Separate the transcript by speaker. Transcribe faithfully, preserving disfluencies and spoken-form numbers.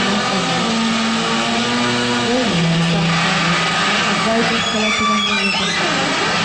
Speaker 1: 夜のおじさんから、外国から手紙をよこした。